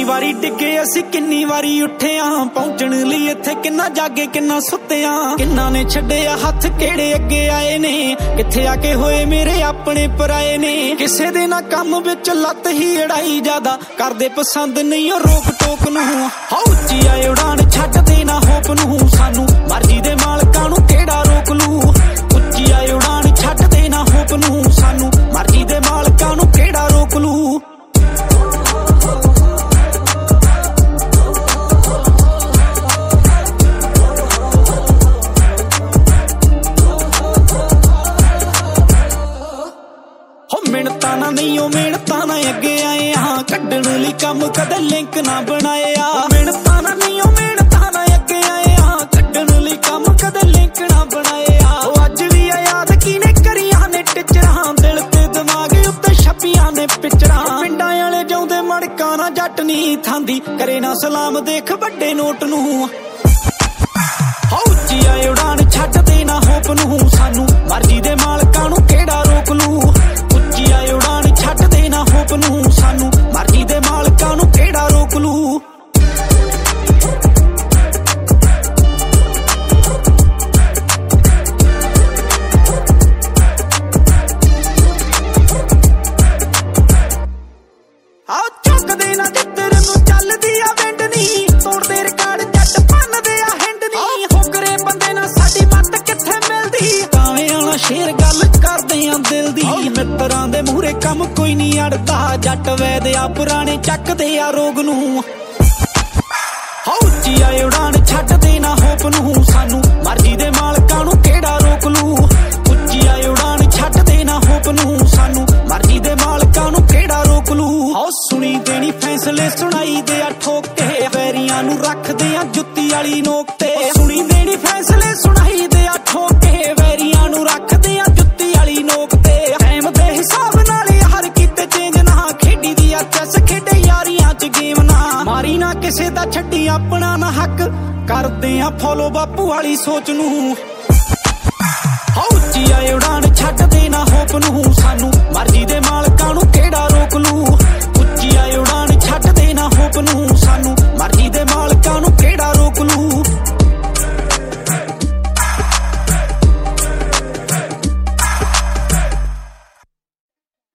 वारी डिगे असी किन्नी वारी उठे आ पहुंचण लई इत्थे किन्ना जागे किन्ना सुत्ते आ किन्ना ने छड्डे हथ केड़े अगे आए ने कित्थे आके होए मेरे अपने पराए ने किसे दे ना कम विच लत ही अड़ाई ज्यादा करदे पसंद नहीं रोक टोक नूं हां उच्ची आए उड़ान छड्ड दे ना होप नूं सानू मर्जी दे मालकां नूं केड़ा रोक लू उच्ची आए उड़ान छड्ड दे ना होप नूं सानू मर्जी दे मालकां नूं केड़ा रोक लू मिनता ना नहीं मिनता ना अगे आए हाँ कड्डण लई कम कदे लिंक ना बनाए आ मिनता ना नहीं मिनता ना अगे आए हाँ कड्डण लई कम कदे लिंक ना बनाए आ अज भी याद कीने करियां ने टिचरां दिल ते दिमाग उत्ते छपियां ने पिचरां पिंडां वाले जाउंदे मड़का ना जट नहीं थांदी करे ना सलाम देख वड्डे नोट नूं उच्ची आए उड़ान छड्ड दे ना होप नूं सानू मर्जी दे मालकां नूं केड़ा रोक लू उच्ची आए उड़ान छड्ड दे ना होप नूं सानू मर्जी दे मालकां नूं केड़ा रोक लू आ चुक दे ना जिੱਧਰ ਨੂੰ ਚੱਲਦੀ ਆ ਵਿੰਡ ਨੀ ਤੋੜਦੇ ਰਿਕਾਰਡ ਜੱਟ ਭੰਨਦੇ ਆ ਹਿੰਡ ਨੀ ਫੁਕਰੇ ਬੰਦੇ ਨਾਲ ਸਾਡੀ ਮੱਤ ਕਿੱਥੇ ਮਿਲਦੀ ਕਾਵੇਂ ਆਣਾ ਸ਼ੇਰ ਗੱਲ ਕਰਦੇ ਆ ਦਿਲ ਦੀ ਮਿੱਤਰਾਂ ਦੇ ਮੂਹਰੇ ਕੰਮ ਕੋਈ ਨਹੀਂ ਅੜਦਾ ਜੱਟ ਵੈਦ ਆ ਪੁਰਾਣੇ ਚੱਕਦੇ ਆ ਰੋਗ ਨੂੰ ਉੱਚੀ ਆਏ ਉਡਾਨ ਛੱਡ ਦੇ ਨਾ ਹੋਪ ਨੂੰ ਸਾਨੂੰ ਮਰਜੀ ਦੇ ਮਾਲਕਾਂ ਨੂੰ ਕਿਹੜਾ ਰੋਕ ਲੂ ਉੱਚੀ ਆਏ ਉਡਾਨ ਛੱਡ ਦੇ ਨਾ ਹੋਪ ਨੂੰ ਸਾਨੂੰ ਮਰਜੀ ਦੇ ਮਾਲਕਾਂ ਨੂੰ ਕਿਹੜਾ ਰੋਕ ਲੂ ਸੁਣੀ ਦੇਣੀ ਫੈਸਲੇ ਸੁਣਾਈ ਦੇ ਆ ਠੋਕ ਕੇ ਵੈਰੀਆਂ ਨੂੰ ਰੱਖਦੇ ਆ ਜੁੱਤੀ ਵਾਲੀ ਨੋਕ ਤੇ ਸੁਣੀ ਦੇਣੀ ਫੈਸਲੇ ਸੁਣਾਈ ਦੇ ਆ ਠੋਕ ਕੇ ਵੈਰੀਆਂ ਨੂੰ ਰੱਖਦੇ ਆ ਜੁੱਤੀ ਵਾਲੀ ਨੋਕ ਤੇ ਟਾਈਮ ਦੇ ਹਿਸਾਬ ਨਾਲ ਹਰ ਕਿਤੇ ਚੇਂਜ ਨਾ ਖੇਡੀ ਦੀ ਆ ਚੈਸ ਖੇਡੇ ਯਾਰੀਆਂ ਚ ਗੇਮ ਨਾ ਮਾਰੀ ਨਾ ਕਿਸੇ ਦਾ ਛੱਡੀ ਆਪਣਾ ਨਾ ਹੱਕ ਕਰਦੇ ਆ ਫੋਲੋ ਬਾਪੂ ਵਾਲੀ ਸੋਚ ਨੂੰ ਉੱਚੀ ਆਏ ਉਡਾਨ ਛੱਡ ਦੇ ਨਾ ਹੋਪ ਨੂੰ ਸਾਨੂੰ ਮਰਜੀ ਦੇ ਮਾਲਕਾਂ ਨੂੰ ਕਿਹੜਾ